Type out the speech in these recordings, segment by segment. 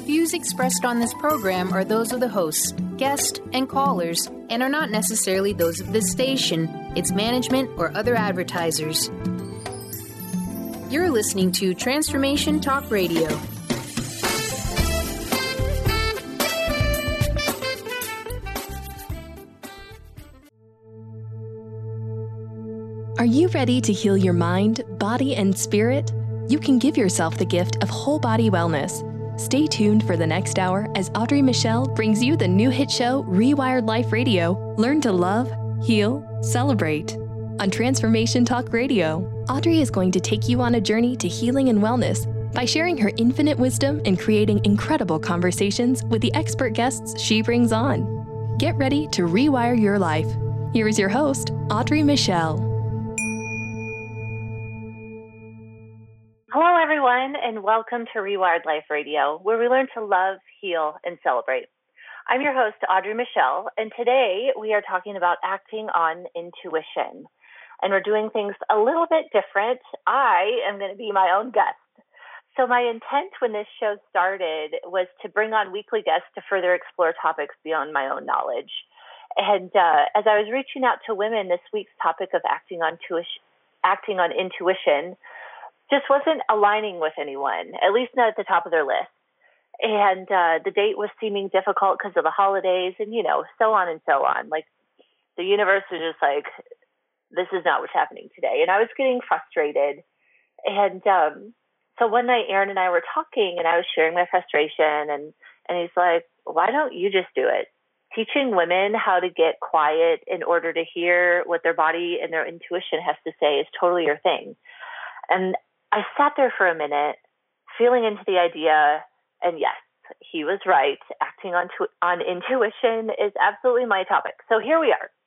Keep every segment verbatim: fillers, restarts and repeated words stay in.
Views expressed on this program are those of the hosts, guests, and callers, and are not necessarily those of this station, its management, or other advertisers. You're listening to Transformation Talk Radio. Are you ready to heal your mind, body, and spirit? You can give yourself the gift of whole body wellness. Stay tuned for the next hour as Audrey Michelle brings you the new hit show, Rewired Life Radio. Learn to love, heal, celebrate. On Transformation Talk Radio, Audrey is going to take you on a journey to healing and wellness by sharing her infinite wisdom and creating incredible conversations with the expert guests she brings on. Get ready to rewire your life. Here is your host, Audrey Michelle. Hello, everyone, and welcome to Rewired Life Radio, where we learn to love, heal, and celebrate. I'm your host, Audrey Michelle, and today we are talking about acting on intuition. And we're doing things a little bit different. I am going to be my own guest. So my intent when this show started was to bring on weekly guests to further explore topics beyond my own knowledge. And uh, as I was reaching out to women, this week's topic of acting on, tuition, acting on intuition just wasn't aligning with anyone, at least not at the top of their list. And uh, the date was seeming difficult because of the holidays and, you know, so on and so on. Like, the universe was just like, this is not what's happening today. And I was getting frustrated. And um, so one night, Aaron and I were talking, and I was sharing my frustration. And, and he's like, why don't you just do it? Teaching women how to get quiet in order to hear what their body and their intuition has to say is totally your thing. And I sat there for a minute, feeling into the idea, and yes, he was right. Acting on, tu- on intuition is absolutely my topic. So here we are.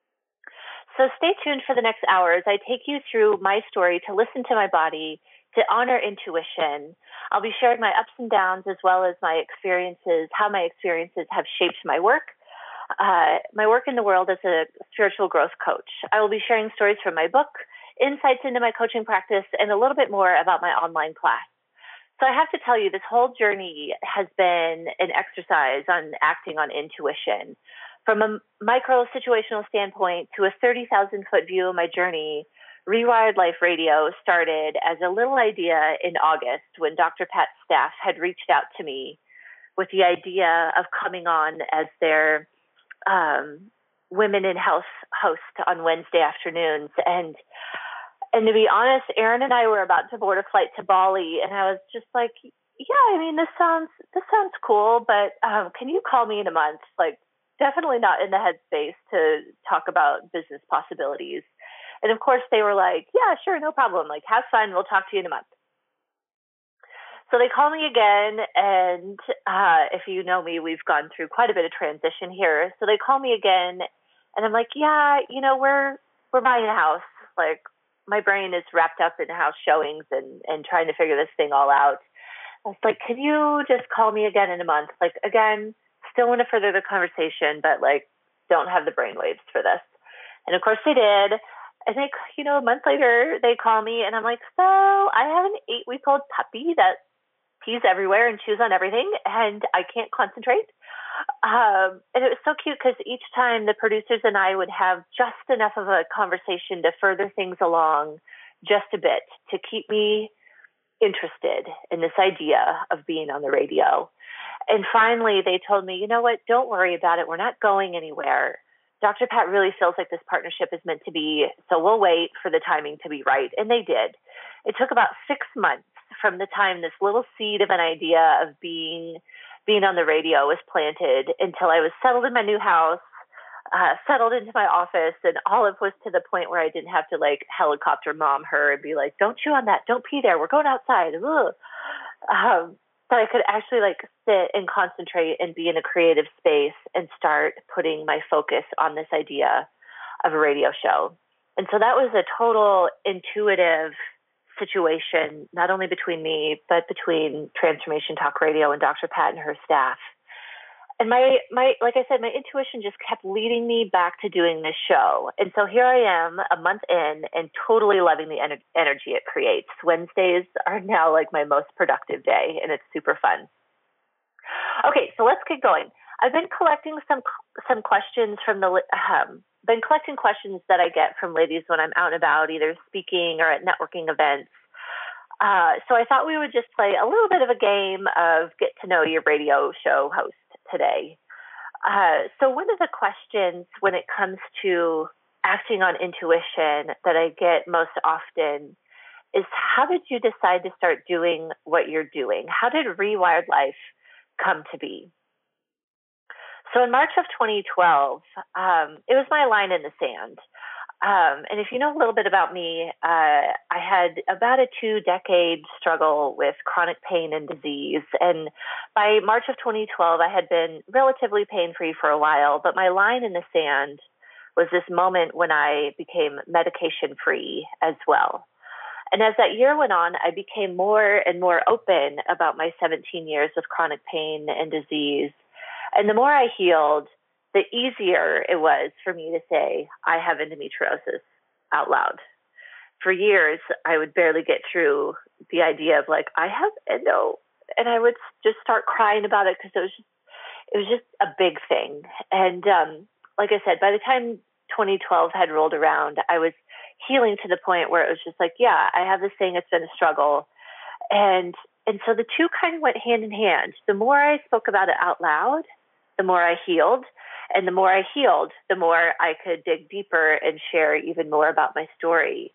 So stay tuned for the next hours. I take you through my story to listen to my body, to honor intuition. I'll be sharing my ups and downs as well as my experiences, how my experiences have shaped my work, uh, my work in the world as a spiritual growth coach. I will be sharing stories from my book, insights into my coaching practice, and a little bit more about my online class. So I have to tell you, this whole journey has been an exercise on acting on intuition. From a micro situational standpoint to a thirty thousand foot view of my journey, Rewired Life Radio started as a little idea in August when Doctor Pat's staff had reached out to me with the idea of coming on as their um, Women in Health host on Wednesday afternoons. And And to be honest, Aaron and I were about to board a flight to Bali, and I was just like, yeah, I mean, this sounds this sounds cool, but um, can you call me in a month? Like, definitely not in the headspace to talk about business possibilities. And of course, they were like, yeah, sure, no problem. Like, have fun. We'll talk to you in a month. So they call me again, and uh, if you know me, we've gone through quite a bit of transition here. So they call me again, and I'm like, yeah, you know, we're we're buying a house. Like, my brain is wrapped up in house showings and, and trying to figure this thing all out. I was like, can you just call me again in a month? Like, again, still want to further the conversation, but like, don't have the brainwaves for this. And of course they did. I think, you know, a month later they call me and I'm like, so I have an eight week old puppy that pees everywhere and chews on everything and I can't concentrate. Um, and it was so cute because each time the producers and I would have just enough of a conversation to further things along just a bit to keep me interested in this idea of being on the radio. And finally, they told me, you know what, don't worry about it. We're not going anywhere. Doctor Pat really feels like this partnership is meant to be, so we'll wait for the timing to be right. And they did. It took about six months from the time this little seed of an idea of being being on the radio was planted until I was settled in my new house, uh, settled into my office, and Olive was to the point where I didn't have to like helicopter mom her and be like, don't chew on that, don't pee there, we're going outside. Ugh. Um, but I could actually like sit and concentrate and be in a creative space and start putting my focus on this idea of a radio show. And so that was a total intuitive situation, not only between me, but between Transformation Talk Radio and Doctor Pat and her staff. And my, my, like I said, my intuition just kept leading me back to doing this show. And so here I am a month in and totally loving the ener- energy it creates. Wednesdays are now like my most productive day and it's super fun. Okay, so let's get going. I've been collecting some some questions from the um, been collecting questions that I get from ladies when I'm out and about, either speaking or at networking events. Uh, so I thought we would just play a little bit of a game of get to know your radio show host today. Uh, so one of the questions when it comes to acting on intuition that I get most often is, how did you decide to start doing what you're doing? How did Rewired Life come to be? So in March of twenty twelve, um, it was my line in the sand. Um, and if you know a little bit about me, uh, I had about a two-decade struggle with chronic pain and disease. And by March of twenty twelve, I had been relatively pain-free for a while. But my line in the sand was this moment when I became medication-free as well. And as that year went on, I became more and more open about my seventeen years of chronic pain and disease. And the more I healed, the easier it was for me to say, I have endometriosis out loud. For years, I would barely get through the idea of like, I have endo. And I would just start crying about it because it was just, it was just a big thing. And um, like I said, by the time twenty twelve had rolled around, I was healing to the point where it was just like, yeah, I have this thing. It's been a struggle. And, and so the two kind of went hand in hand. The more I spoke about it out loud, the more I healed. And the more I healed, the more I could dig deeper and share even more about my story.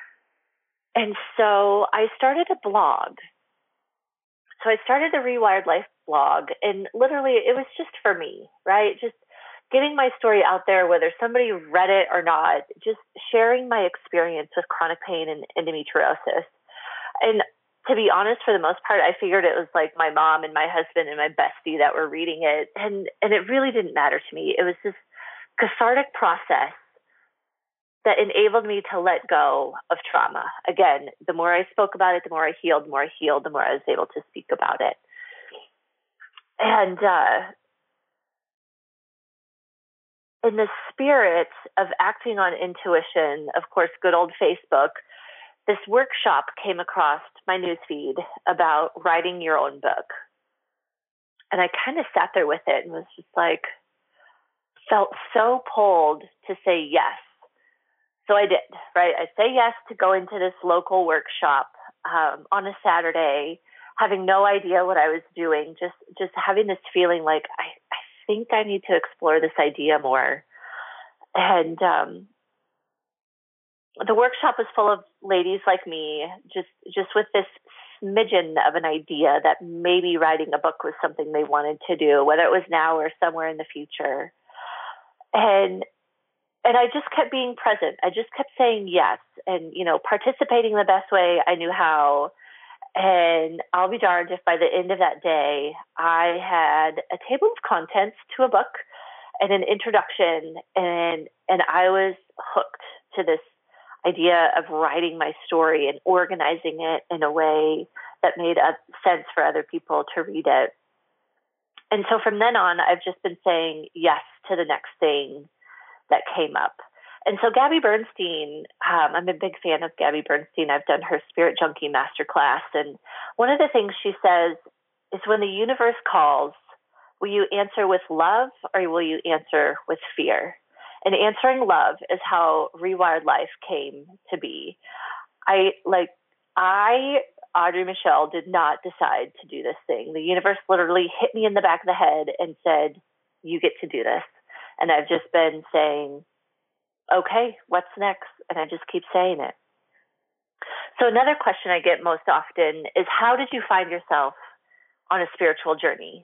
And so I started a blog. So I started the Rewired Life blog, and literally it was just for me, right? Just getting my story out there, whether somebody read it or not, just sharing my experience with chronic pain and endometriosis. And to be honest, for the most part, I figured it was like my mom and my husband and my bestie that were reading it. And, and it really didn't matter to me. It was this cathartic process that enabled me to let go of trauma. Again, the more I spoke about it, the more I healed, the more I healed, the more I was able to speak about it. And uh, in the spirit of acting on intuition, of course, good old Facebook, this workshop came across my newsfeed about writing your own book. And I kind of sat there with it and was just like, felt so pulled to say yes. So I did, right? I say yes to go into this local workshop um, on a Saturday, having no idea what I was doing, just just having this feeling like, I, I think I need to explore this idea more. And um, the workshop was full of ladies like me, just just with this smidgen of an idea that maybe writing a book was something they wanted to do, whether it was now or somewhere in the future. And and I just kept being present. I just kept saying yes and, you know, participating the best way I knew how. And I'll be darned if by the end of that day, I had a table of contents to a book and an introduction, and and I was hooked to this idea of writing my story and organizing it in a way that made a sense for other people to read it. And so from then on, I've just been saying yes to the next thing that came up. And so Gabby Bernstein, um, I'm a big fan of Gabby Bernstein. I've done her Spirit Junkie Masterclass. And one of the things she says is, when the universe calls, will you answer with love or will you answer with fear? And answering love is how Rewired Life came to be. I like, I, Audrey Michelle, did not decide to do this thing. The universe literally hit me in the back of the head and said, you get to do this. And I've just been saying, okay, what's next? And I just keep saying it. So another question I get most often is, how did you find yourself on a spiritual journey?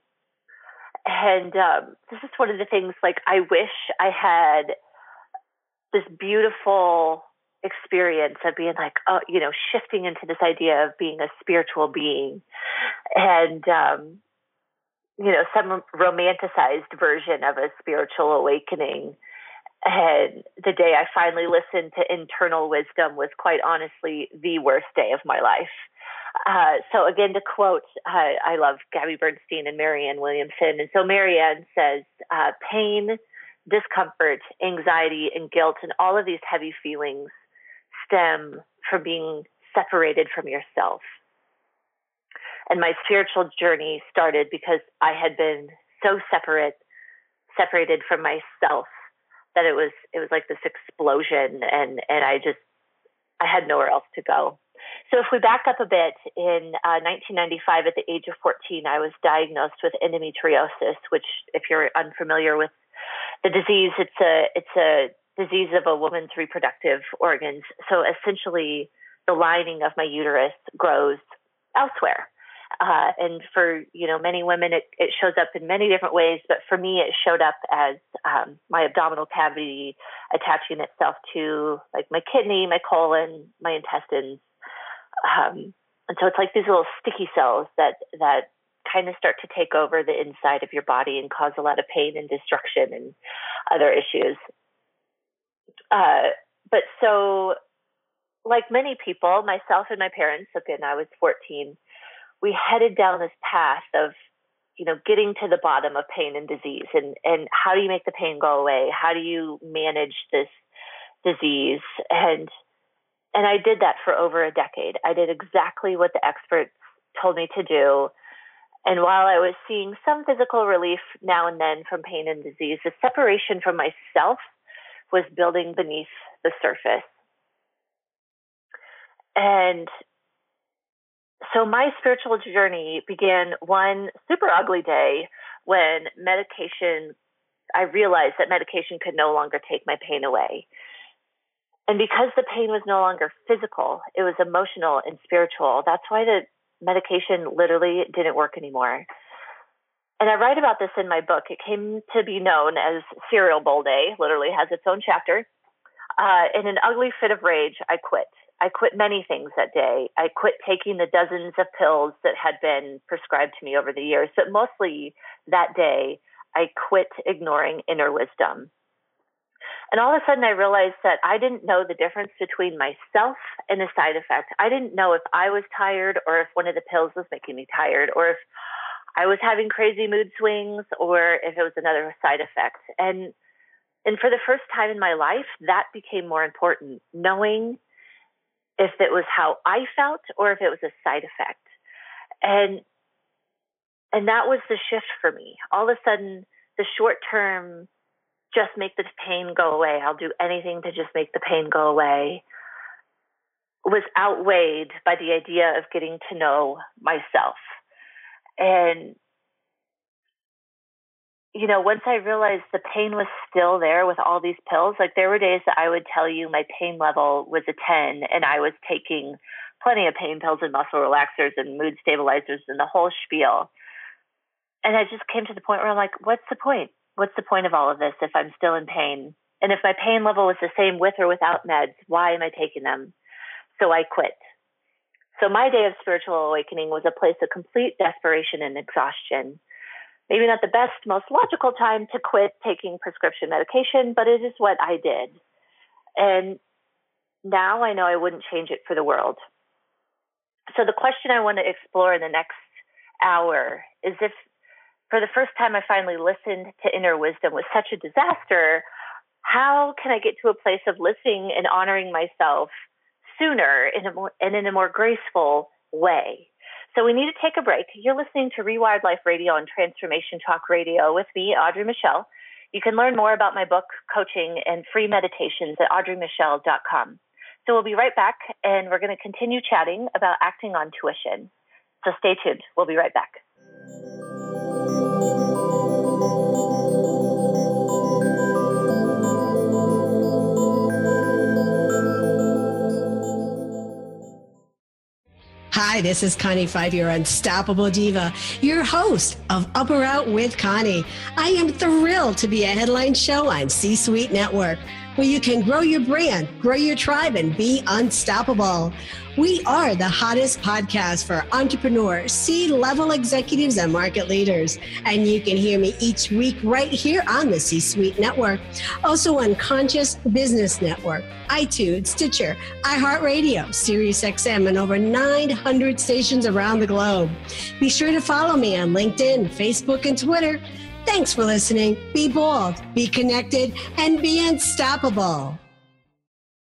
And um, this is one of the things, like, I wish I had this beautiful experience of being like, oh, you know, shifting into this idea of being a spiritual being. And, um, you know, some romanticized version of a spiritual awakening. And the day I finally listened to internal wisdom was, quite honestly, the worst day of my life. Uh, so again, to quote, uh, I love Gabby Bernstein and Marianne Williamson. And so Marianne says, uh, pain, discomfort, anxiety, and guilt, and all of these heavy feelings stem from being separated from yourself. And my spiritual journey started because I had been so separate, separated from myself that it was, it was like this explosion, and, and I just, I had nowhere else to go. So if we back up a bit, in uh, nineteen ninety-five, at the age of fourteen, I was diagnosed with endometriosis, which, if you're unfamiliar with the disease, it's a, it's a disease of a woman's reproductive organs. So essentially, the lining of my uterus grows elsewhere. Uh, and for, you know, many women, it, it shows up in many different ways. But for me, it showed up as um, my abdominal cavity attaching itself to like my kidney, my colon, my intestines. Um, and so it's like these little sticky cells that, that kind of start to take over the inside of your body and cause a lot of pain and destruction and other issues. Uh, but so like many people, myself and my parents, again, I was fourteen, we headed down this path of, you know, getting to the bottom of pain and disease, and, and how do you make the pain go away? How do you manage this disease? And, and I did that for over a decade. I did exactly what the experts told me to do. And while I was seeing some physical relief now and then from pain and disease, the separation from myself was building beneath the surface. And so my spiritual journey began one super ugly day when medication, I realized that medication could no longer take my pain away. And because the pain was no longer physical, it was emotional and spiritual. That's why the medication literally didn't work anymore. And I write about this in my book. It came to be known as Cereal Bowl Day, literally has its own chapter. Uh, in an ugly fit of rage, I quit. I quit many things that day. I quit taking the dozens of pills that had been prescribed to me over the years, but mostly that day, I quit ignoring inner wisdom. And all of a sudden, I realized that I didn't know the difference between myself and a side effect. I didn't know if I was tired, or if one of the pills was making me tired, or if I was having crazy mood swings, or if it was another side effect. And, and for the first time in my life, that became more important, knowing if it was how I felt or if it was a side effect. And and that was the shift for me. All of a sudden, the short term, just make the pain go away, I'll do anything to just make the pain go away, was outweighed by the idea of getting to know myself. And, you know, once I realized the pain was still there with all these pills, like there were days that I would tell you my pain level was a ten, and I was taking plenty of pain pills and muscle relaxers and mood stabilizers and the whole spiel. And I just came to the point where I'm like, what's the point? What's the point of all of this if I'm still in pain? And if my pain level was the same with or without meds, why am I taking them? So I quit. So my day of spiritual awakening was a place of complete desperation and exhaustion. Maybe not the best, most logical time to quit taking prescription medication, but it is what I did. And now I know I wouldn't change it for the world. So the question I want to explore in the next hour is, if for the first time I finally listened to inner wisdom was such a disaster, how can I get to a place of listening and honoring myself sooner in a more, and in a more graceful way? So we need to take a break. You're listening to Rewired Life Radio and Transformation Talk Radio with me, Audrey Michelle. You can learn more about my book, coaching, and free meditations at audrey michelle dot com. So we'll be right back, and we're going to continue chatting about acting on tuition. So stay tuned. We'll be right back. Hi, this is Connie Five, your unstoppable diva, your host of Up or Out with Connie. I am thrilled to be a headline show on C-Suite Network, where you can grow your brand, grow your tribe, and be unstoppable. We are the hottest podcast for entrepreneurs, C-level executives, and market leaders. And you can hear me each week right here on the C-Suite Network. Also on Conscious Business Network, iTunes, Stitcher, iHeartRadio, SiriusXM, and over nine hundred stations around the globe. Be sure to follow me on LinkedIn, Facebook, and Twitter. Thanks for listening. Be bold, be connected, and be unstoppable.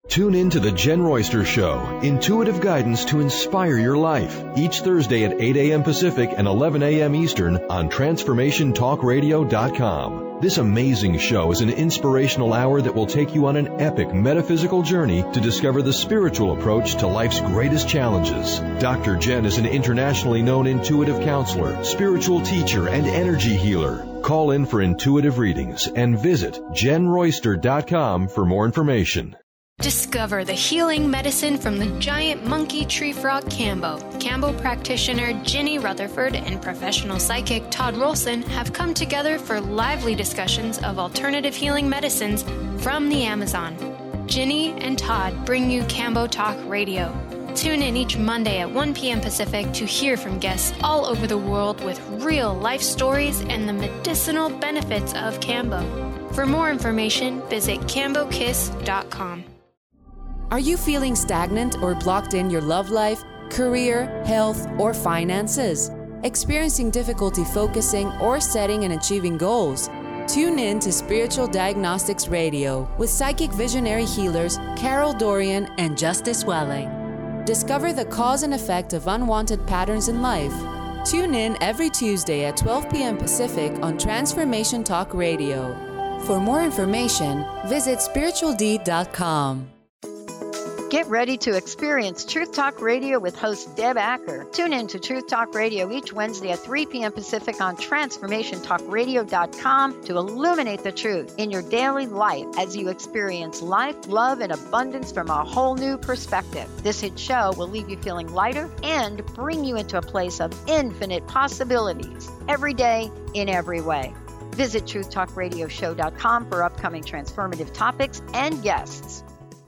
Tune in to The Jen Royster Show, intuitive guidance to inspire your life, each Thursday at eight a.m. Pacific and eleven a.m. Eastern on transformation talk radio dot com. This amazing show is an inspirational hour that will take you on an epic metaphysical journey to discover the spiritual approach to life's greatest challenges. Doctor Jen is an internationally known intuitive counselor, spiritual teacher, and energy healer. Call in for intuitive readings and visit jen royster dot com for more information. Discover the healing medicine from the giant monkey tree frog Kambo. Kambo practitioner Ginny Rutherford and professional psychic Todd Rolson have come together for lively discussions of alternative healing medicines from the Amazon. Ginny and Todd bring you Kambo Talk Radio. Tune in each Monday at one p.m. Pacific to hear from guests all over the world with real life stories and the medicinal benefits of Kambo. For more information, visit kambo kiss dot com. Are you feeling stagnant or blocked in your love life, career, health, or finances? Experiencing difficulty focusing or setting and achieving goals? Tune in to Spiritual Diagnostics Radio with psychic visionary healers Carol Dorian and Justice Welling. Discover the cause and effect of unwanted patterns in life. Tune in every Tuesday at twelve p.m. Pacific on Transformation Talk Radio. For more information, visit spiritual d dot com. Get ready to experience Truth Talk Radio with host Deb Acker. Tune in to Truth Talk Radio each Wednesday at three p.m. Pacific on transformation talk radio dot com to illuminate the truth in your daily life as you experience life, love, and abundance from a whole new perspective. This hit show will leave you feeling lighter and bring you into a place of infinite possibilities every day in every way. Visit truth talk radio show dot com for upcoming transformative topics and guests.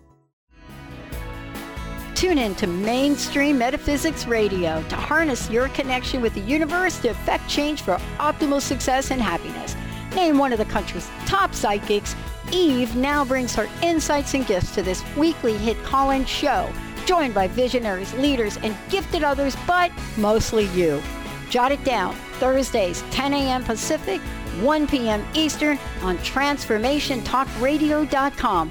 Tune in to Mainstream Metaphysics Radio to harness your connection with the universe to effect change for optimal success and happiness. Named one of the country's top psychics, Eve now brings her insights and gifts to this weekly hit call-in show, joined by visionaries, leaders, and gifted others, but mostly you. Jot it down, Thursdays, ten a.m. Pacific, one p.m. Eastern on transformation talk radio dot com.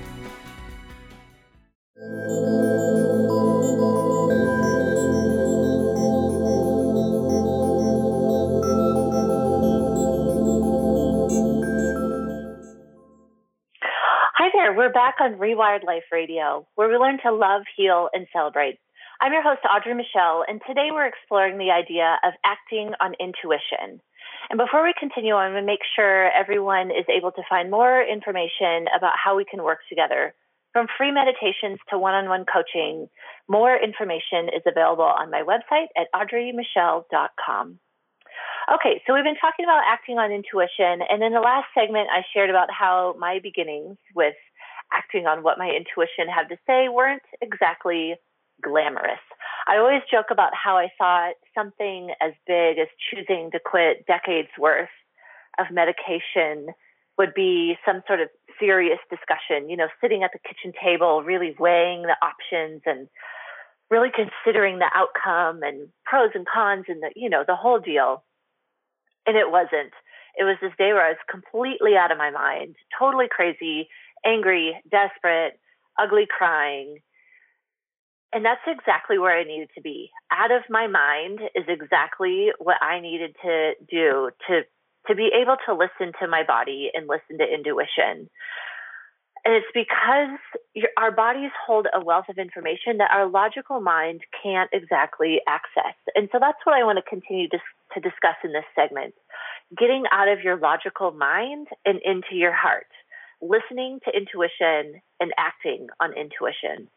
We're back on Rewired Life Radio, where we learn to love, heal, and celebrate. I'm your host, Audrey Michelle, and today we're exploring the idea of acting on intuition. And before we continue, I'm going to make sure everyone is able to find more information about how we can work together. From free meditations to one-on-one coaching, more information is available on my website at audrey michelle dot com. Okay, so we've been talking about acting on intuition, and in the last segment, I shared about how my beginnings with acting on what my intuition had to say weren't exactly glamorous. I always joke about how I thought something as big as choosing to quit decades worth of medication would be some sort of serious discussion, you know, sitting at the kitchen table, really weighing the options and really considering the outcome and pros and cons and the, you know, the whole deal. And it wasn't. It was this day where I was completely out of my mind, totally crazy, angry, desperate, ugly crying. And that's exactly where I needed to be. Out of my mind is exactly what I needed to do to, to be able to listen to my body and listen to intuition. And it's because your, our bodies hold a wealth of information that our logical mind can't exactly access. And so that's what I want to continue to, to discuss in this segment. Getting out of your logical mind and into your heart. Listening to intuition and acting on intuition.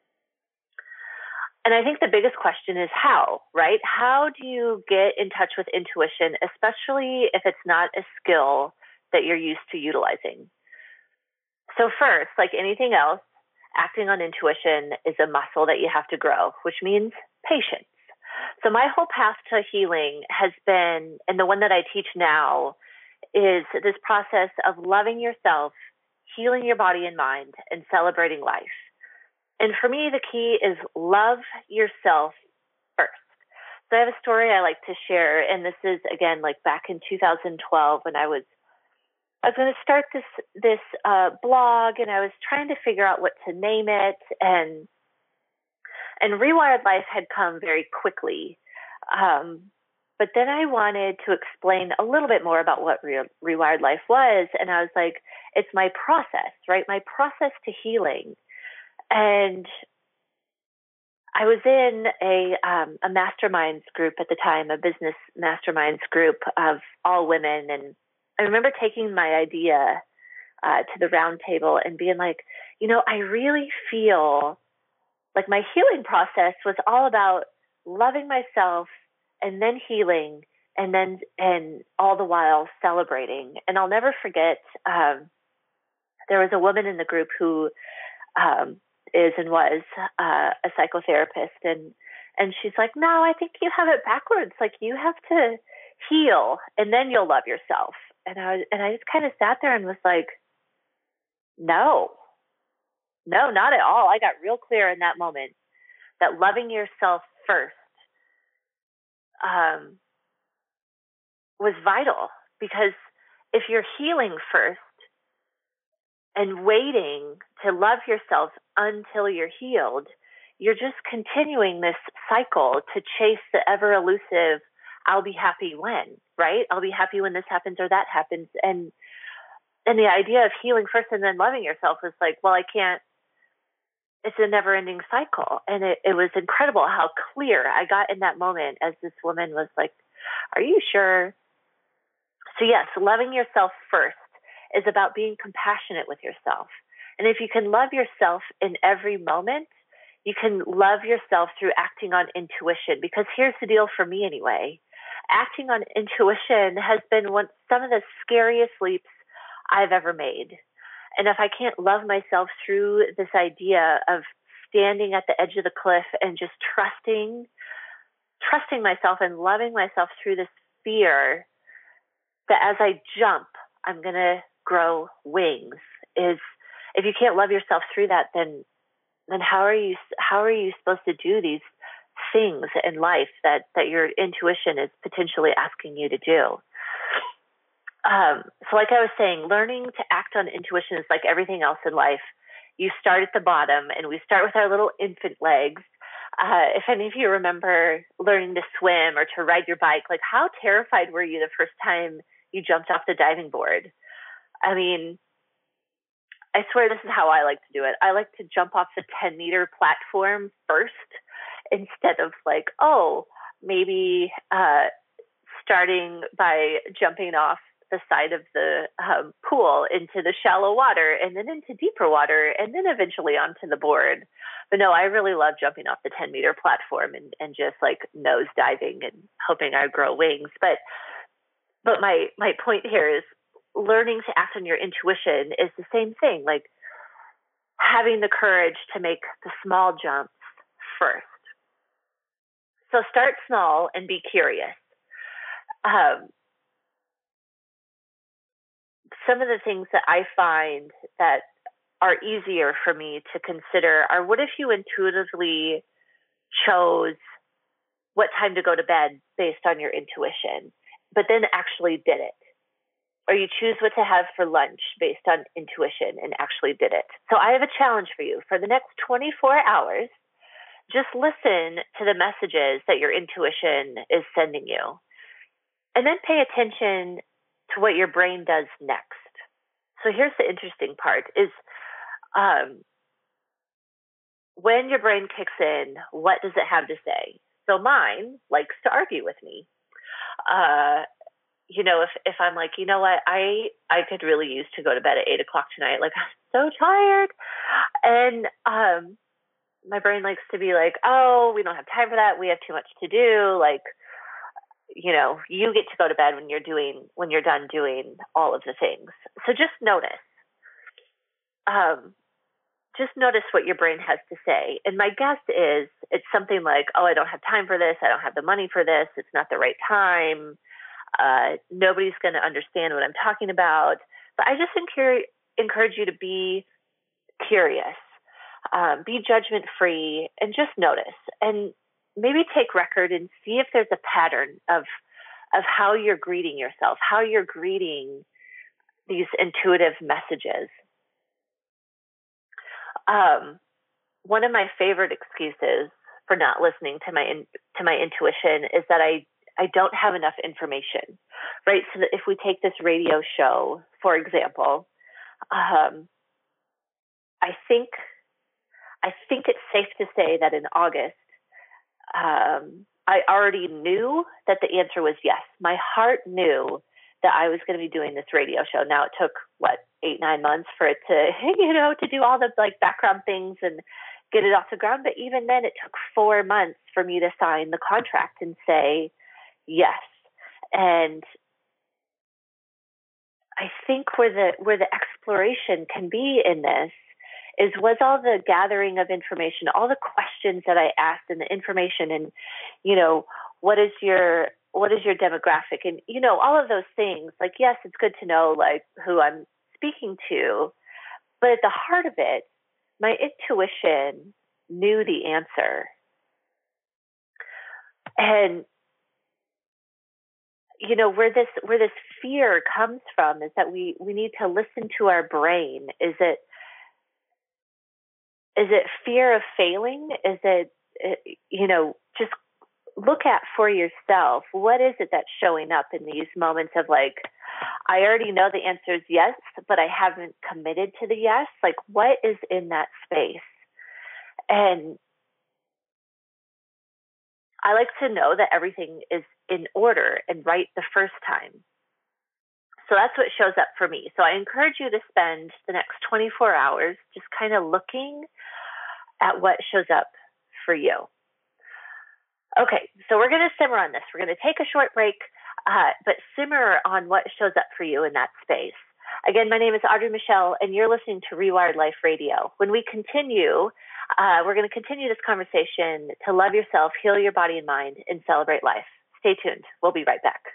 And I think the biggest question is how, right? How do you get in touch with intuition, especially if it's not a skill that you're used to utilizing? So first, like anything else, acting on intuition is a muscle that you have to grow, which means patience. So my whole path to healing has been, and the one that I teach now, is this process of loving yourself, healing your body and mind, and celebrating life. And for me, the key is love yourself first. So I have a story I like to share, and this is, again, like back in two thousand twelve when I was I was going to start this this uh, blog, and I was trying to figure out what to name it, and and Rewired Life had come very quickly. Um, but then I wanted to explain a little bit more about what Re- Rewired Life was, and I was like, it's my process, right? My process to healing. And I was in a um, a masterminds group at the time, a business masterminds group of all women, and I remember taking my idea uh, to the round table and being like, you know, I really feel like my healing process was all about loving myself and then healing and then and all the while celebrating. And I'll never forget, um, there was a woman in the group who um, is and was uh, a psychotherapist, and and she's like, no, I think you have it backwards. Like, you have to heal and then you'll love yourself. And I was, and I just kind of sat there and was like, no, no, not at all. I got real clear in that moment that loving yourself first um, was vital, because if you're healing first and waiting to love yourself until you're healed, you're just continuing this cycle to chase the ever elusive, I'll be happy when, right? I'll be happy when this happens or that happens. And and the idea of healing first and then loving yourself was like, well, I can't, it's a never ending cycle. And it, it was incredible how clear I got in that moment as this woman was like, are you sure? So yes, loving yourself first is about being compassionate with yourself. And if you can love yourself in every moment, you can love yourself through acting on intuition. Because here's the deal for me anyway. Acting on intuition has been one, some of the scariest leaps I've ever made. And if I can't love myself through this idea of standing at the edge of the cliff and just trusting, trusting myself and loving myself through this fear that as I jump, I'm going to grow wings, is if you can't love yourself through that, then then how are you how are you supposed to do these things in life that, that your intuition is potentially asking you to do? Um, so like I was saying, learning to act on intuition is like everything else in life. You start at the bottom, and we start with our little infant legs. Uh, if any of you remember learning to swim or to ride your bike, like how terrified were you the first time you jumped off the diving board? I mean, I swear this is how I like to do it. I like to jump off the ten meter platform first, instead of like, oh, maybe uh, starting by jumping off the side of the um, pool into the shallow water and then into deeper water and then eventually onto the board. But no, I really love jumping off the ten meter platform and, and just like nose diving and hoping I grow wings. But but my, my point here is learning to act on your intuition is the same thing, like having the courage to make the small jumps first. So start small and be curious. Um, some of the things that I find that are easier for me to consider are, what if you intuitively chose what time to go to bed based on your intuition, but then actually did it? Or you choose what to have for lunch based on intuition and actually did it. So I have a challenge for you. For the next twenty-four hours, just listen to the messages that your intuition is sending you. And then pay attention to what your brain does next. So here's the interesting part is um, when your brain kicks in, what does it have to say? So mine likes to argue with me. Uh, you know, if, if I'm like, you know what, I, I could really use to go to bed at eight o'clock tonight. Like, I'm so tired. And um, my brain likes to be like, oh, we don't have time for that. We have too much to do. Like, you know, you get to go to bed when you're doing, when you're done doing all of the things. So just notice, um, just notice what your brain has to say. And my guess is it's something like, oh, I don't have time for this. I don't have the money for this. It's not the right time. Uh, nobody's going to understand what I'm talking about. But I just encourage, encourage you to be curious, um, be judgment-free, and just notice. And maybe take record and see if there's a pattern of of how you're greeting yourself, how you're greeting these intuitive messages. Um, one of my favorite excuses for not listening to my in, to my intuition is that I I don't have enough information, right? So that if we take this radio show, for example, um, I think I think it's safe to say that in August, um, I already knew that the answer was yes. My heart knew that I was going to be doing this radio show. Now it took what eight nine months for it to you know to do all the like background things and get it off the ground. But even then, it took four months for me to sign the contract and say yes. And I think where the where the exploration can be in this is was all the gathering of information, all the questions that I asked and the information and, you know, what is your what is your demographic? And, you know, all of those things. Like, yes, it's good to know like who I'm speaking to, but at the heart of it, my intuition knew the answer. And, you know, where this where this fear comes from is that we, we need to listen to our brain. Is it is it fear of failing? Is it, you know, just look at for yourself, what is it that's showing up in these moments of like, I already know the answer is yes, but I haven't committed to the yes. Like, what is in that space? And I like to know that everything is in order and right the first time. So that's what shows up for me. So I encourage you to spend the next twenty-four hours just kind of looking at what shows up for you. Okay, so we're going to simmer on this. We're going to take a short break, uh, but simmer on what shows up for you in that space. Again, my name is Audrey Michelle, and you're listening to Rewired Life Radio. When we continue, uh, we're going to continue this conversation to love yourself, heal your body and mind, and celebrate life. Stay tuned. We'll be right back.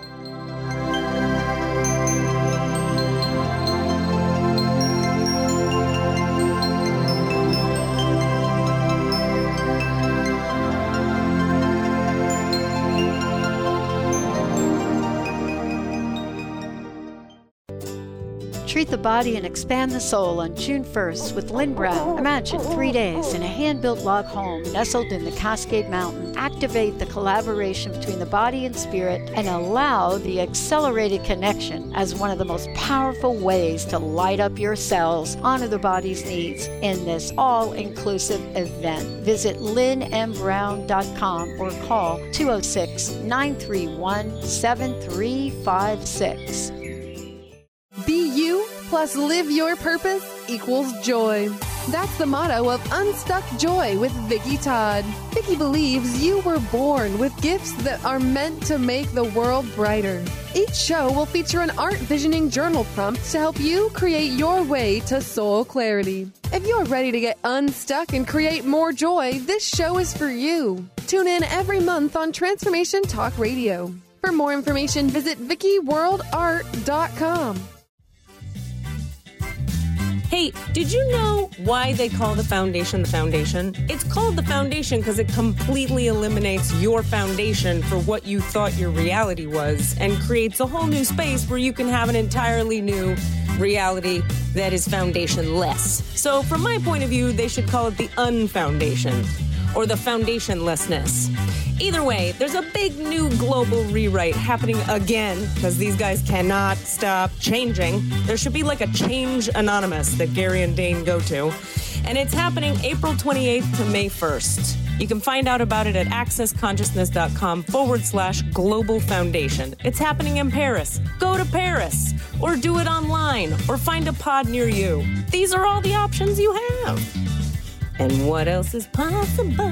Treat the body and expand the soul on June first with Lynn Brown. Imagine three days in a hand-built log home nestled in the Cascade Mountain. Activate the collaboration between the body and spirit and allow the accelerated connection as one of the most powerful ways to light up your cells, honor the body's needs in this all-inclusive event. Visit lynn m brown dot com or call two oh six, nine three one, seven three five six. Be you plus live your purpose equals joy. That's the motto of Unstuck Joy with Vicki Todd. Vicki believes you were born with gifts that are meant to make the world brighter. Each show will feature an art visioning journal prompt to help you create your way to soul clarity. If you're ready to get unstuck and create more joy, this show is for you. Tune in every month on Transformation Talk Radio. For more information, visit vicki world art dot com. Hey, did you know why they call the foundation the foundation? It's called the foundation because it completely eliminates your foundation for what you thought your reality was and creates a whole new space where you can have an entirely new reality that is foundationless. So from my point of view, they should call it the unfoundation or the foundationlessness. Either way, there's a big new global rewrite happening again because these guys cannot stop changing. There should be like a Change Anonymous that Gary and Dane go to. And it's happening April twenty-eighth to May first. You can find out about it at accessconsciousness.com forward slash global foundation. It's happening in Paris. Go to Paris or do it online or find a pod near you. These are all the options you have. And what else is possible?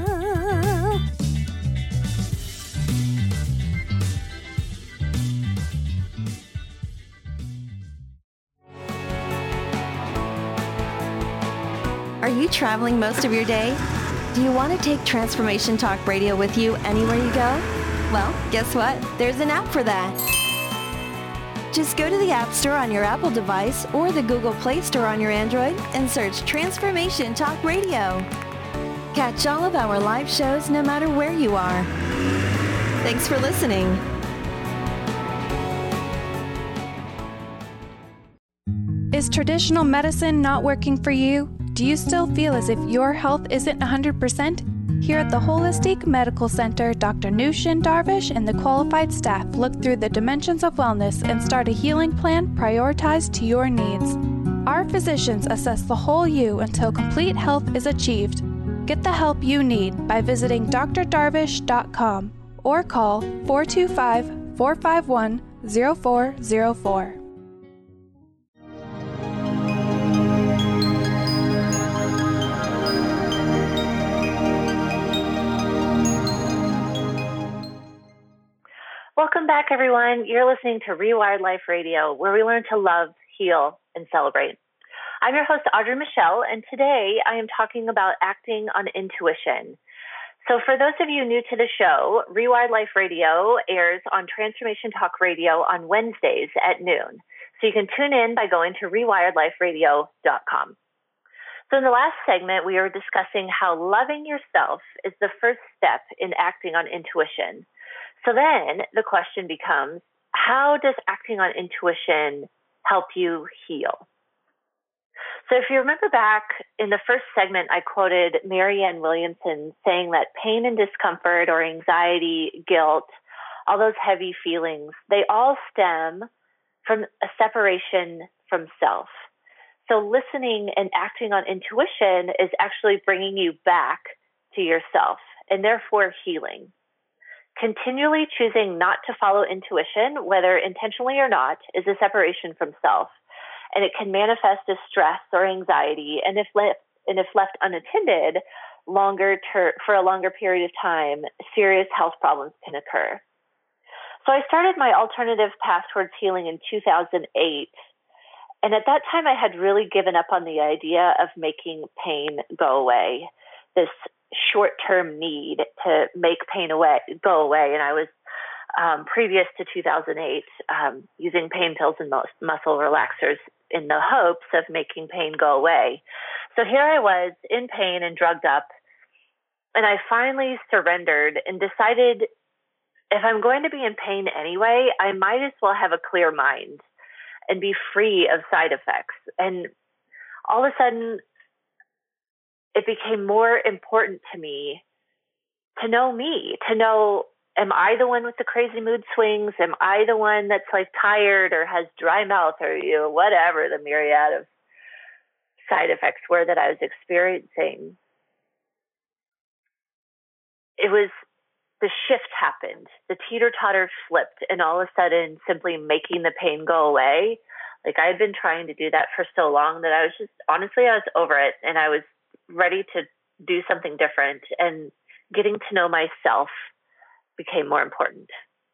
Are you traveling most of your day? Do you want to take Transformation Talk Radio with you anywhere you go? Well, guess what? There's an app for that. Just go to the App Store on your Apple device or the Google Play Store on your Android and search Transformation Talk Radio. Catch all of our live shows no matter where you are. Thanks for listening. Is traditional medicine not working for you? Do you still feel as if your health isn't one hundred percent? Here at the Holistic Medical Center, Doctor Nushin Darvish and the qualified staff look through the dimensions of wellness and start a healing plan prioritized to your needs. Our physicians assess the whole you until complete health is achieved. Get the help you need by visiting d r darvish dot com or call four two five, four five one, zero four zero four. Welcome back, everyone. You're listening to Rewired Life Radio, where we learn to love, heal, and celebrate. I'm your host, Audrey Michelle, and today I am talking about acting on intuition. So for those of you new to the show, Rewired Life Radio airs on Transformation Talk Radio on Wednesdays at noon. So you can tune in by going to rewired life radio dot com. So in the last segment, we were discussing how loving yourself is the first step in acting on intuition. So then the question becomes, how does acting on intuition help you heal? So if you remember back in the first segment, I quoted Marianne Williamson saying that pain and discomfort or anxiety, guilt, all those heavy feelings, they all stem from a separation from self. So listening and acting on intuition is actually bringing you back to yourself and therefore healing. Continually choosing not to follow intuition, whether intentionally or not, is a separation from self, and it can manifest as stress or anxiety, and if left, and if left unattended, longer ter- for a longer period of time, serious health problems can occur. So I started my alternative path towards healing in two thousand eight, and at that time I had really given up on the idea of making pain go away, this short-term need to make pain away, go away. And I was, um, previous to two thousand eight, um, using pain pills and mus- muscle relaxers in the hopes of making pain go away. So here I was in pain and drugged up, and I finally surrendered and decided if I'm going to be in pain anyway, I might as well have a clear mind and be free of side effects. And all of a sudden, it became more important to me to know me, to know, am I the one with the crazy mood swings? Am I the one that's like tired or has dry mouth or, you know, whatever the myriad of side effects were that I was experiencing? It was, the shift happened. The teeter-totter flipped, and all of a sudden simply making the pain go away. Like I had been trying to do that for so long that I was just, honestly, I was over it, and I was ready to do something different, and getting to know myself became more important.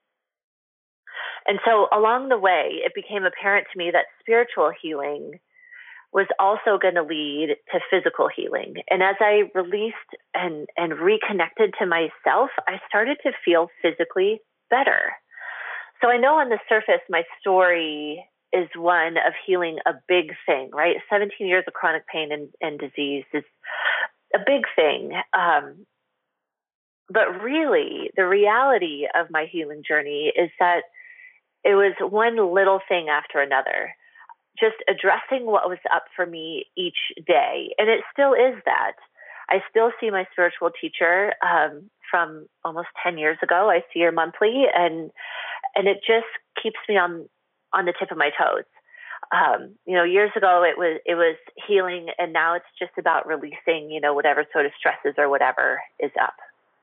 And so along the way, it became apparent to me that spiritual healing was also going to lead to physical healing. And as I released and, and reconnected to myself, I started to feel physically better. So I know on the surface, my story is one of healing a big thing, right? seventeen years of chronic pain and, and disease is a big thing. Um, but really, the reality of my healing journey is that it was one little thing after another, just addressing what was up for me each day. And it still is that. I still see my spiritual teacher um, from almost ten years ago. I see her monthly, and and it just keeps me on on the tip of my toes. Um, you know, years ago it was it was healing, and now it's just about releasing, you know, whatever sort of stresses or whatever is up.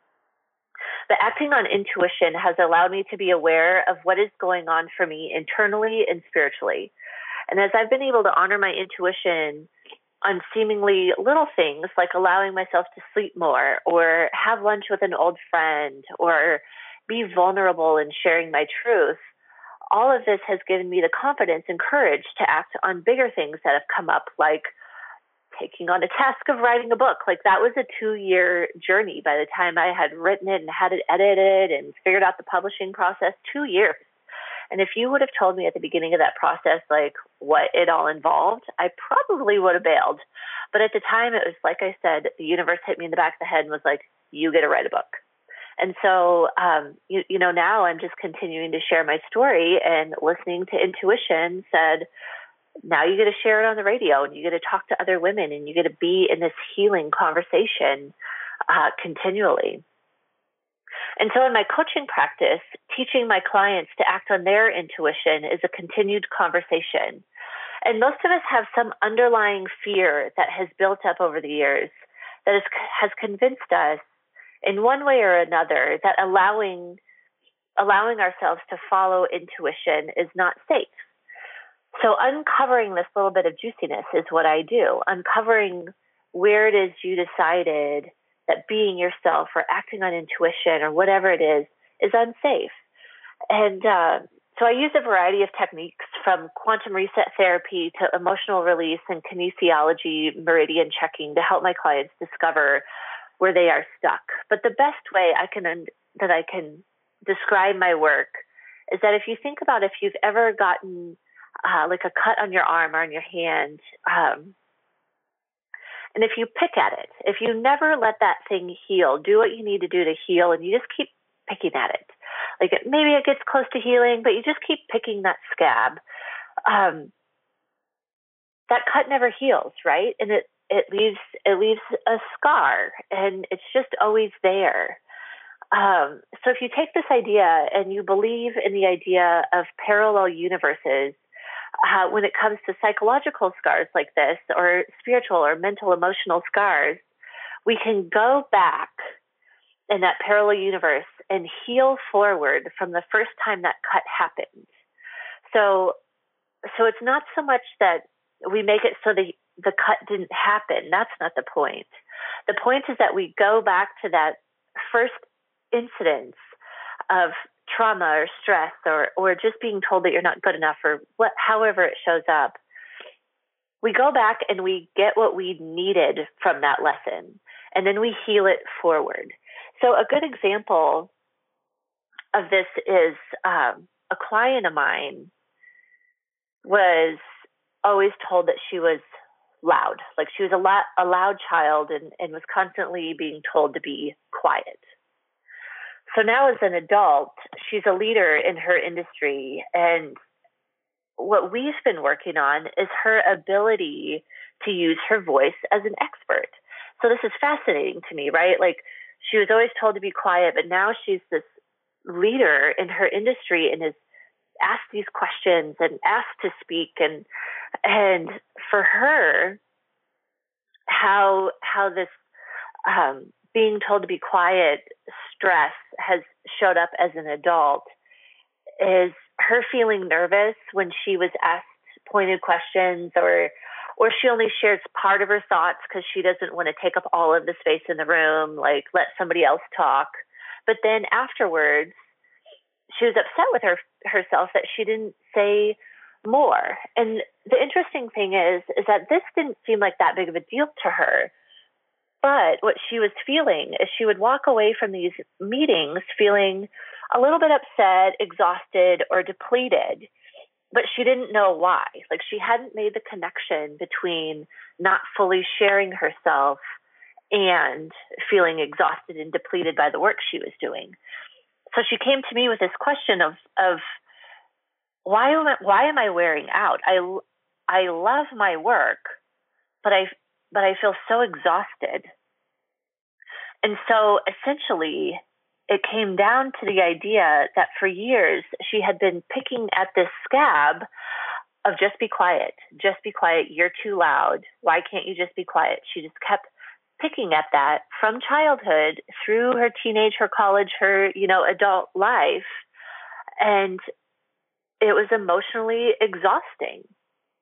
But acting on intuition has allowed me to be aware of what is going on for me internally and spiritually. And as I've been able to honor my intuition on seemingly little things, like allowing myself to sleep more, or have lunch with an old friend, or be vulnerable in sharing my truth, all of this has given me the confidence and courage to act on bigger things that have come up, like taking on a task of writing a book. Like that was a two-year journey by the time I had written it and had it edited and figured out the publishing process, two years. And if you would have told me at the beginning of that process, like what it all involved, I probably would have bailed. But at the time, it was like I said, the universe hit me in the back of the head and was like, you get to write a book. And so, um, you, you know, now I'm just continuing to share my story, and listening to intuition said, now you get to share it on the radio, and you get to talk to other women, and you get to be in this healing conversation uh, continually. And so in my coaching practice, teaching my clients to act on their intuition is a continued conversation. And most of us have some underlying fear that has built up over the years that is, has convinced us in one way or another that allowing allowing ourselves to follow intuition is not safe. So uncovering this little bit of juiciness is what I do, uncovering where it is you decided that being yourself or acting on intuition or whatever it is is unsafe. And uh, so I use a variety of techniques from quantum reset therapy to emotional release and kinesiology, meridian checking to help my clients discover where they are stuck. But the best way I can that I can describe my work is that if you think about if you've ever gotten uh, like a cut on your arm or on your hand, um, and if you pick at it, if you never let that thing heal, do what you need to do to heal, and you just keep picking at it. Like it, maybe it gets close to healing, but you just keep picking that scab. Um, that cut never heals, right? And it, it leaves it leaves a scar, and it's just always there. Um, so if you take this idea and you believe in the idea of parallel universes, uh, when it comes to psychological scars like this, or spiritual or mental emotional scars, we can go back in that parallel universe and heal forward from the first time that cut happened. So, so it's not so much that we make it so the the cut didn't happen. That's not the point. The point is that we go back to that first incidence of trauma or stress or or just being told that you're not good enough or what, however it shows up. We go back and we get what we needed from that lesson, and then we heal it forward. So a good example of this is um, a client of mine was always told that she was loud, like she was a, la- a loud child and, and was constantly being told to be quiet. So now as an adult, she's a leader in her industry, and what we've been working on is her ability to use her voice as an expert. So this is fascinating to me, right? Like she was always told to be quiet, but now she's this leader in her industry and is asked these questions and asked to speak. And and for her, how how this um, being told to be quiet stress has showed up as an adult is her feeling nervous when she was asked pointed questions, or or she only shares part of her thoughts because she doesn't want to take up all of the space in the room, like let somebody else talk. But then afterwards, she was upset with her herself that she didn't say more. And the interesting thing is, is that this didn't seem like that big of a deal to her. But what she was feeling is she would walk away from these meetings feeling a little bit upset, exhausted, or depleted, but she didn't know why. Like she hadn't made the connection between not fully sharing herself and feeling exhausted and depleted by the work she was doing. So she came to me with this question of, of why am I, why am I wearing out? I, I love my work, but I but I feel so exhausted. And so essentially, it came down to the idea that for years she had been picking at this scab of just be quiet, just be quiet, you're too loud, why can't you just be quiet? She just kept picking at that from childhood through her teenage, her college, her, you know, adult life. And it was emotionally exhausting.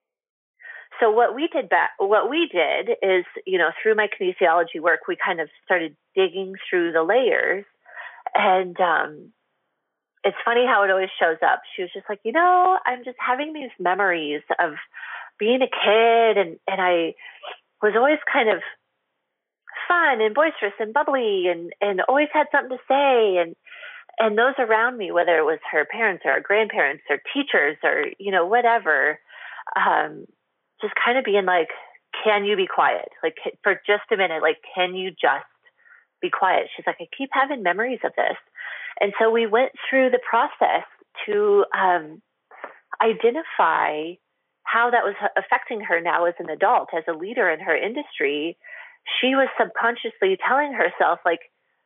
So what we did back, what we did is, you know, through my kinesiology work, we kind of started digging through the layers. And um, it's funny how it always shows up. She was just like, you know, I'm just having these memories of being a kid, and, and I was always kind of fun and boisterous and bubbly and, and always had something to say. And and those around me, whether it was her parents or her grandparents or teachers or, you know, whatever, um, just kind of being like, can you be quiet? Like for just a minute, like, can you just be quiet? She's like, I keep having memories of this. And so we went through the process to um, identify how that was affecting her now as an adult, as a leader in her industry, she was subconsciously telling herself, like,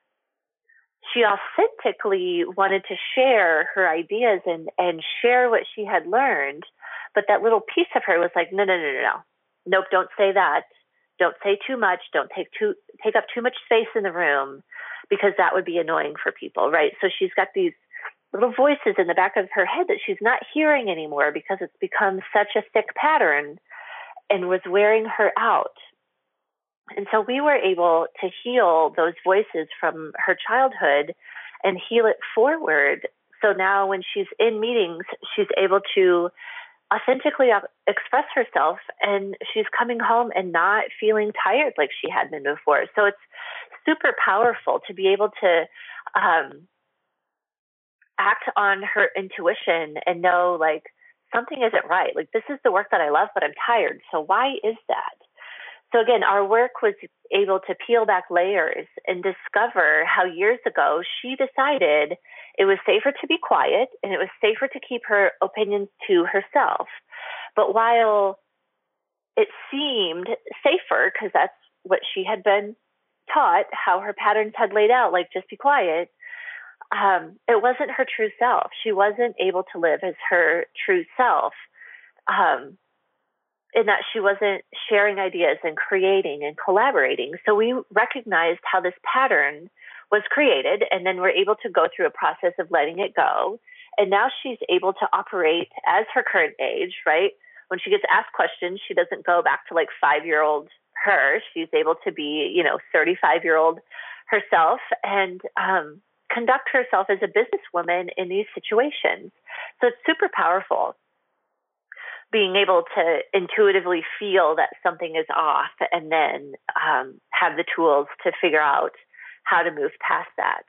she authentically wanted to share her ideas and, and share what she had learned. But that little piece of her was like, no, no, no, no, no. Nope, don't say that. Don't say too much. Don't take too take up too much space in the room, because that would be annoying for people, right? So she's got these little voices in the back of her head that she's not hearing anymore because it's become such a thick pattern and was wearing her out. And so we were able to heal those voices from her childhood and heal it forward. So now when she's in meetings, she's able to authentically express herself, and she's coming home and not feeling tired like she had been before. So it's super powerful to be able to um, act on her intuition and know, like, something isn't right. Like, this is the work that I love, but I'm tired. So why is that? So again, our work was able to peel back layers and discover how years ago she decided it was safer to be quiet and it was safer to keep her opinions to herself. But while it seemed safer, because that's what she had been taught, how her patterns had laid out, like, just be quiet, um, it wasn't her true self. She wasn't able to live as her true self. Um, in that she wasn't sharing ideas and creating and collaborating. So we recognized how this pattern was created, and then we're able to go through a process of letting it go. And now she's able to operate as her current age, right? When she gets asked questions, she doesn't go back to like five-year-old her. She's able to be, you know, thirty-five-year-old herself and um, conduct herself as a businesswoman in these situations. So it's super powerful, being able to intuitively feel that something is off and then um, have the tools to figure out how to move past that.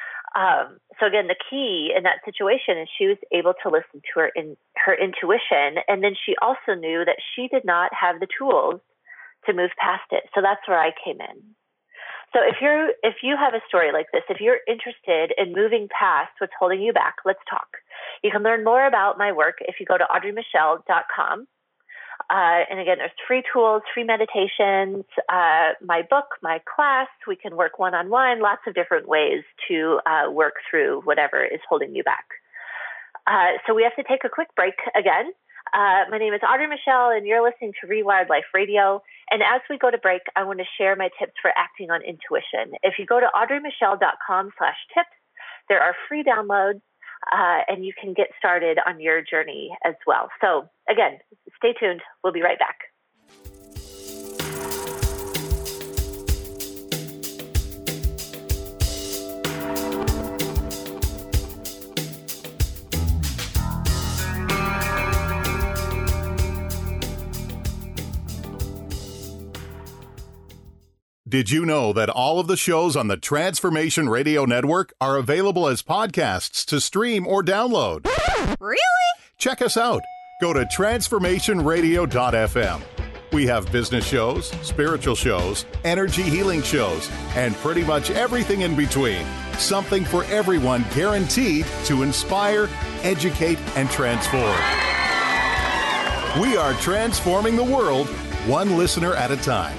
Um, so again, the key in that situation is she was able to listen to her in her intuition, and then she also knew that she did not have the tools to move past it. So that's where I came in. So if you're if you have a story like this, if you're interested in moving past what's holding you back, let's talk. You can learn more about my work if you go to audrey michelle dot com. Uh, and again, there's free tools, free meditations, uh, my book, my class. We can work one-on-one, lots of different ways to uh, work through whatever is holding you back. Uh, so we have to take a quick break again. Uh, my name is Audrey Michelle, and you're listening to Rewired Life Radio. And as we go to break, I want to share my tips for acting on intuition. If you go to audrey michelle dot com slash tips, there are free downloads, uh, and you can get started on your journey as well. So again, stay tuned. We'll be right back. Did you know that all of the shows on the Transformation Radio Network are available as podcasts to stream or download? Really? Check us out. Go to transformation radio dot f m. We have business shows, spiritual shows, energy healing shows, and pretty much everything in between. Something for everyone, guaranteed to inspire, educate, and transform. We are transforming the world, one listener at a time.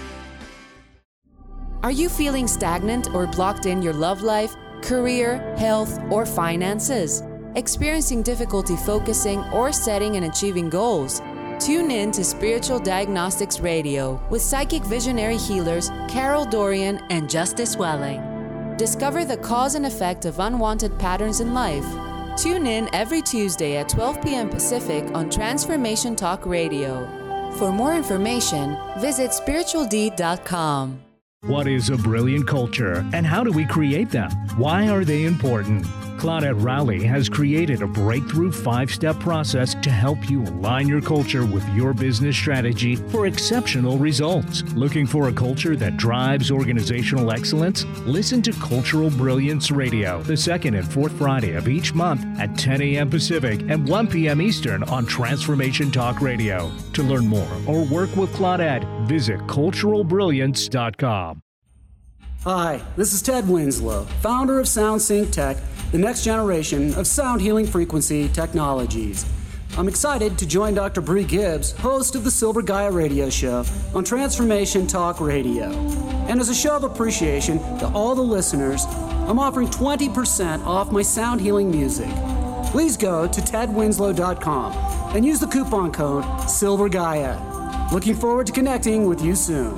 Are you feeling stagnant or blocked in your love life, career, health, or finances? Experiencing difficulty focusing or setting and achieving goals? Tune in to Spiritual Diagnostics Radio with psychic visionary healers Carol Dorian and Justice Welling. Discover the cause and effect of unwanted patterns in life. Tune in every Tuesday at twelve p.m. Pacific on Transformation Talk Radio. For more information, visit spiritual d dot com. What is a brilliant culture, and how do we create them? Why are they important? Claudette Rowley has created a breakthrough five-step process to help you align your culture with your business strategy for exceptional results. Looking for a culture that drives organizational excellence? Listen to Cultural Brilliance Radio, the second and fourth Friday of each month at ten a.m. Pacific and one p.m. Eastern on Transformation Talk Radio. To learn more or work with Claudette, visit cultural brilliance dot com. Hi, this is Ted Winslow, founder of SoundSync Tech, the next generation of sound healing frequency technologies. I'm excited to join Doctor Bree Gibbs, host of the Silver Gaia Radio Show on Transformation Talk Radio. And as a show of appreciation to all the listeners, I'm offering twenty percent off my sound healing music. Please go to ted winslow dot com and use the coupon code Silver Gaia. Looking forward to connecting with you soon.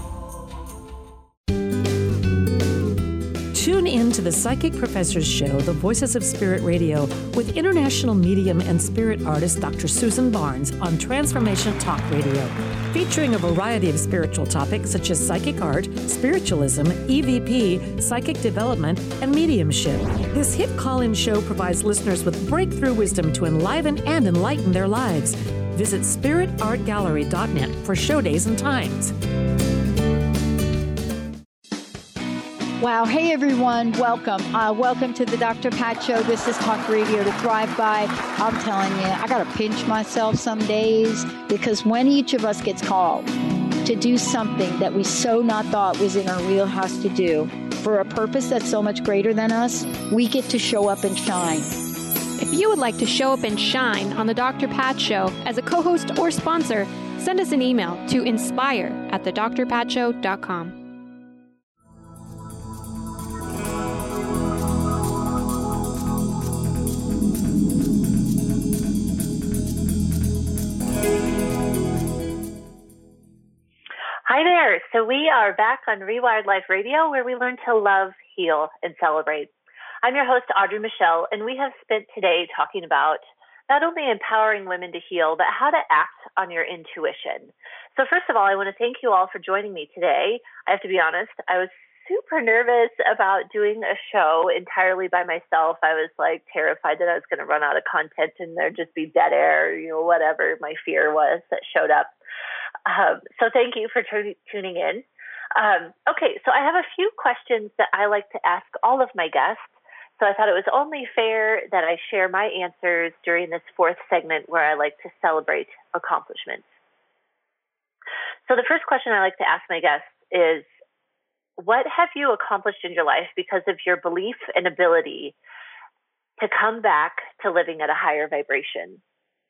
Tune in to the Psychic Professors Show, The Voices of Spirit Radio, with international medium and spirit artist Doctor Susan Barnes on Transformation Talk Radio, featuring a variety of spiritual topics such as psychic art, spiritualism, E V P, psychic development, and mediumship. This hit call-in show provides listeners with breakthrough wisdom to enliven and enlighten their lives. Visit spirit art gallery dot net for show days and times. Wow. Hey, everyone. Welcome. Uh, welcome to the Doctor Pat Show. This is Talk Radio to Thrive By. I'm telling you, I got to pinch myself some days, because when each of us gets called to do something that we so not thought was in our wheelhouse to do for a purpose that's so much greater than us, we get to show up and shine. If you would like to show up and shine on the Doctor Pat Show as a co-host or sponsor, send us an email to inspire at the dr pat show dot com. Hi there. So we are back on Rewired Life Radio, where we learn to love, heal, and celebrate. I'm your host, Audrey Michelle, and we have spent today talking about not only empowering women to heal, but how to act on your intuition. So first of all, I want to thank you all for joining me today. I have to be honest, I was super nervous about doing a show entirely by myself. I was like terrified that I was going to run out of content and there'd just be dead air, you know, whatever my fear was that showed up. Um, so thank you for t- tuning in. Um, okay, so I have a few questions that I like to ask all of my guests. So I thought it was only fair that I share my answers during this fourth segment where I like to celebrate accomplishments. So the first question I like to ask my guests is, what have you accomplished in your life because of your belief and ability to come back to living at a higher vibration?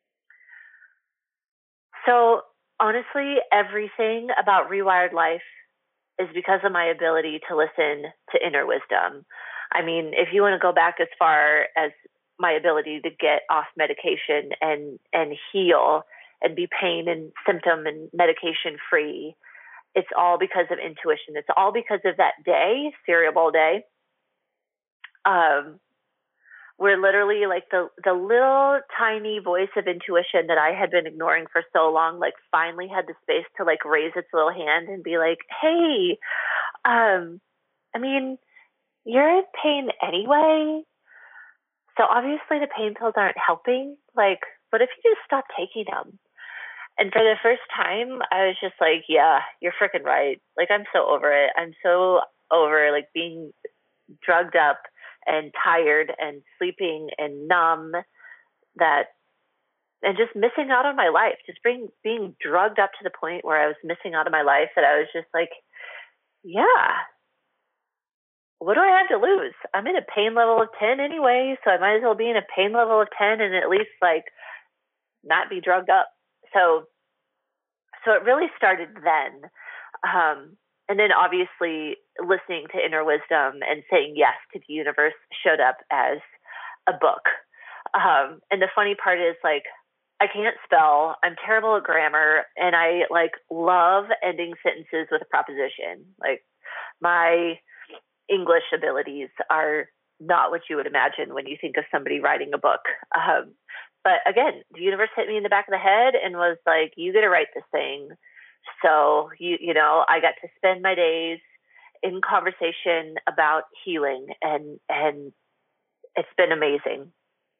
So honestly, everything about Rewired Life is because of my ability to listen to inner wisdom. I mean, if you want to go back as far as my ability to get off medication and, and heal and be pain and symptom and medication free, it's all because of intuition. It's all because of that day, cereal bowl day. Um, where literally like the, the little tiny voice of intuition that I had been ignoring for so long, like finally had the space to like raise its little hand and be like, hey, um, I mean, you're in pain anyway. So obviously the pain pills aren't helping. Like, what if you just stop taking them? And for the first time, I was just like, yeah, you're freaking right. Like, I'm so over it. I'm so over like being drugged up and tired and sleeping and numb that, and just missing out on my life, just being, being drugged up to the point where I was missing out on my life, that I was just like, yeah, what do I have to lose? I'm in a pain level of ten anyway, so I might as well be in a pain level of ten and at least like not be drugged up. So, so it really started then. Um, And then obviously listening to inner wisdom and saying yes to the universe showed up as a book. Um, and the funny part is like, I can't spell, I'm terrible at grammar, and I like love ending sentences with a proposition. Like my English abilities are not what you would imagine when you think of somebody writing a book. Um, but again, the universe hit me in the back of the head and was like, you got to write this thing. So, you you know, I got to spend my days in conversation about healing, and and it's been amazing.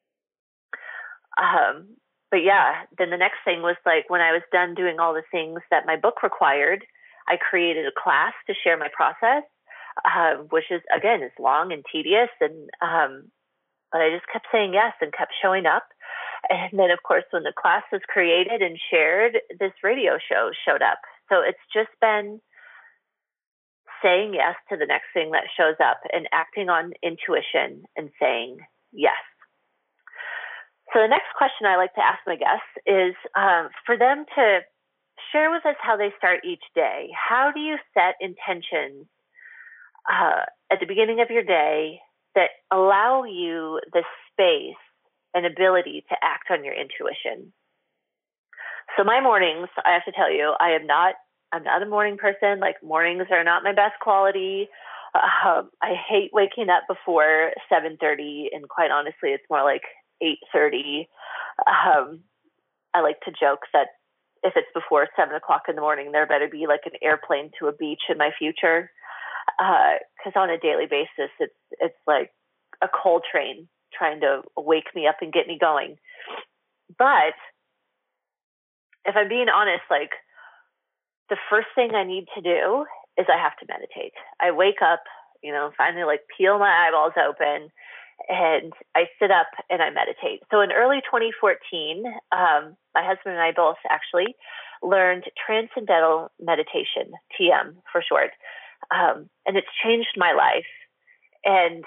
Um, but yeah, then the next thing was like when I was done doing all the things that my book required, I created a class to share my process, uh, which is, again, is long and tedious. And um, but I just kept saying yes and kept showing up. And then, of course, when the class was created and shared, this radio show showed up. So it's just been saying yes to the next thing that shows up and acting on intuition and saying yes. So the next question I like to ask my guests is um, for them to share with us how they start each day. How do you set intentions uh, at the beginning of your day that allow you the space and ability to act on your intuition? So my mornings, I have to tell you, I am not, I'm not a morning person. Like, mornings are not my best quality. Um, I hate waking up before seven thirty, and quite honestly, it's more like eight thirty. Um, I like to joke that if it's before seven o'clock in the morning, there better be like an airplane to a beach in my future. Because uh, on a daily basis, it's it's like a coal train trying to wake me up and get me going. But if I'm being honest, like, the first thing I need to do is I have to meditate. I wake up, you know, finally like peel my eyeballs open, and I sit up and I meditate. So in early twenty fourteen, um, my husband and I both actually learned Transcendental Meditation, T M for short. Um, and it's changed my life. And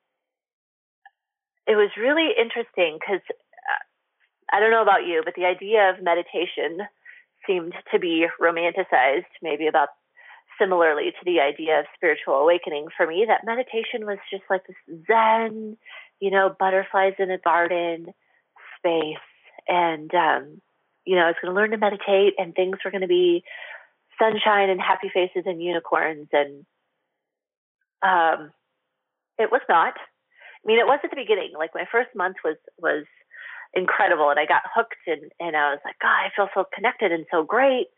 it was really interesting because uh, I don't know about you, but the idea of meditation seemed to be romanticized, maybe about similarly to the idea of spiritual awakening. For me, that meditation was just like this Zen, you know, butterflies in a garden space. And, um, you know, I was going to learn to meditate, and things were going to be sunshine and happy faces and unicorns. And um, it was not. I mean, it was at the beginning. Like, my first month was was incredible, and I got hooked, and, and I was like, God, I feel so connected and so great.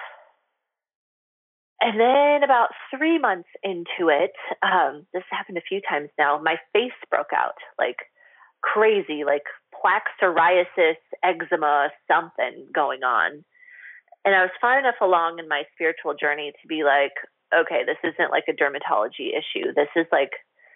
And then about three months into it, um, this happened a few times now, my face broke out like crazy, like plaque psoriasis, eczema, something going on. And I was far enough along in my spiritual journey to be like, okay, this isn't like a dermatology issue. This is like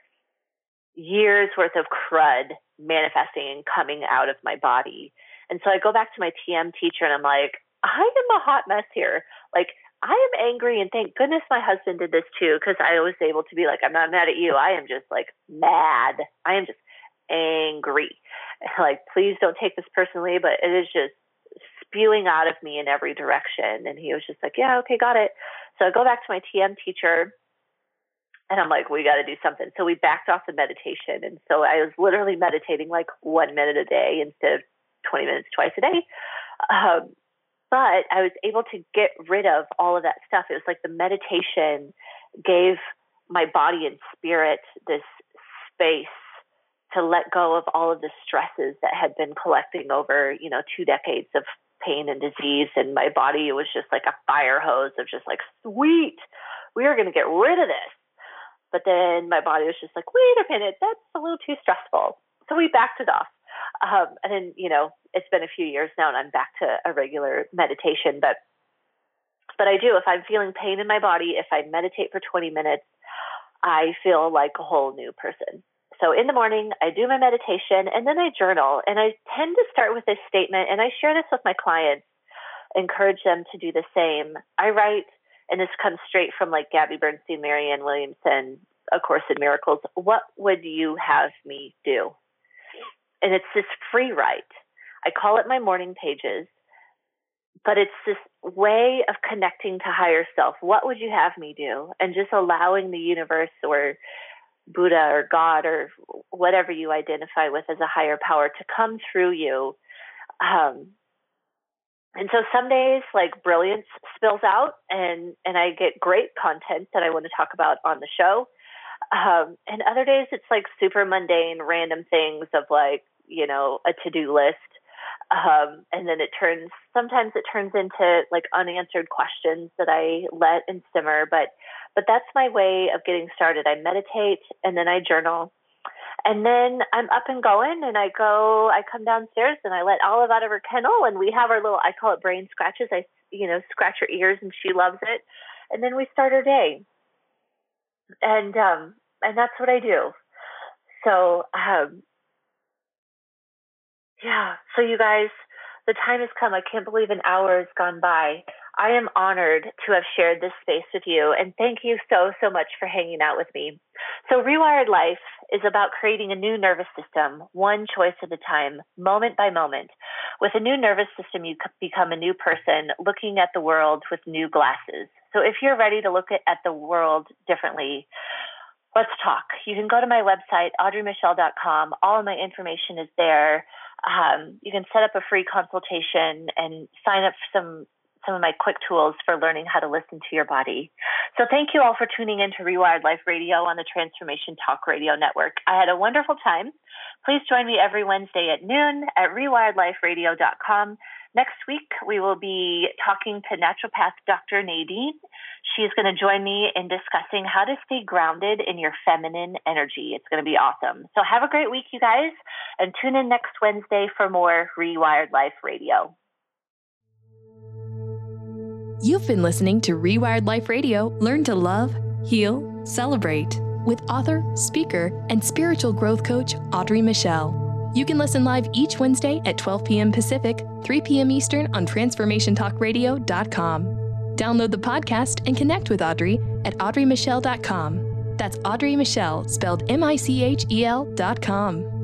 years worth of crud manifesting and coming out of my body. And so I go back to my T M teacher, and I'm like, I am a hot mess here. Like, I am angry, and thank goodness my husband did this too, because I was able to be like, I'm not mad at you. I am just like mad. I am just angry. Like, please don't take this personally, but it is just spewing out of me in every direction. And he was just like, yeah, okay, got it. So I go back to my T M teacher, and I'm like, we got to do something. So we backed off the meditation. And so I was literally meditating like one minute a day instead of twenty minutes twice a day. Um, But I was able to get rid of all of that stuff. It was like the meditation gave my body and spirit this space to let go of all of the stresses that had been collecting over, you know, two decades of pain and disease. And my body was just like a fire hose of just like, sweet, we are going to get rid of this. But then my body was just like, wait a minute, that's a little too stressful. So we backed it off. Um, and then, you know, it's been a few years now, and I'm back to a regular meditation. But but I do, if I'm feeling pain in my body, if I meditate for twenty minutes, I feel like a whole new person. So in the morning, I do my meditation, and then I journal. And I tend to start with this statement, and I share this with my clients, encourage them to do the same. I write, and this comes straight from like Gabby Bernstein, Marianne Williamson, A Course in Miracles, what would you have me do? And it's this free write. I call it my morning pages, but it's this way of connecting to higher self. What would you have me do? And just allowing the universe or Buddha or God or whatever you identify with as a higher power to come through you. Um, and so some days, like, brilliance spills out, and, and I get great content that I want to talk about on the show. Um, and other days it's like super mundane, random things of like, you know, a to-do list. Um, and then it turns, sometimes it turns into like unanswered questions that I let and simmer. But, but that's my way of getting started. I meditate, and then I journal, and then I'm up and going, and I go, I come downstairs, and I let Olive out of her kennel, and we have our little, I call it brain scratches. I, you know, scratch her ears, and she loves it. And then we start our day. And, um, and that's what I do. So, um, yeah. So you guys, the time has come. I can't believe an hour has gone by. I am honored to have shared this space with you, and thank you so, so much for hanging out with me. So Rewired Life is about creating a new nervous system, one choice at a time, moment by moment. With a new nervous system, you become a new person looking at the world with new glasses. So if you're ready to look at, at the world differently, let's talk. You can go to my website, audrey michelle dot com. All of my information is there. Um, you can set up a free consultation and sign up for some some of my quick tools for learning how to listen to your body. So thank you all for tuning in to Rewired Life Radio on the Transformation Talk Radio Network. I had a wonderful time. Please join me every Wednesday at noon at rewired life radio dot com. Next week, we will be talking to naturopath Doctor Nadine. She's going to join me in discussing how to stay grounded in your feminine energy. It's going to be awesome. So have a great week, you guys, and tune in next Wednesday for more Rewired Life Radio. You've been listening to Rewired Life Radio. Learn to love, heal, celebrate with author, speaker, and spiritual growth coach Audrey Michelle. You can listen live each Wednesday at twelve p.m. Pacific, three p.m. Eastern on transformation talk radio dot com. Download the podcast and connect with Audrey at audrey michelle dot com. That's Audrey Michelle, spelled M I C H E L dot com.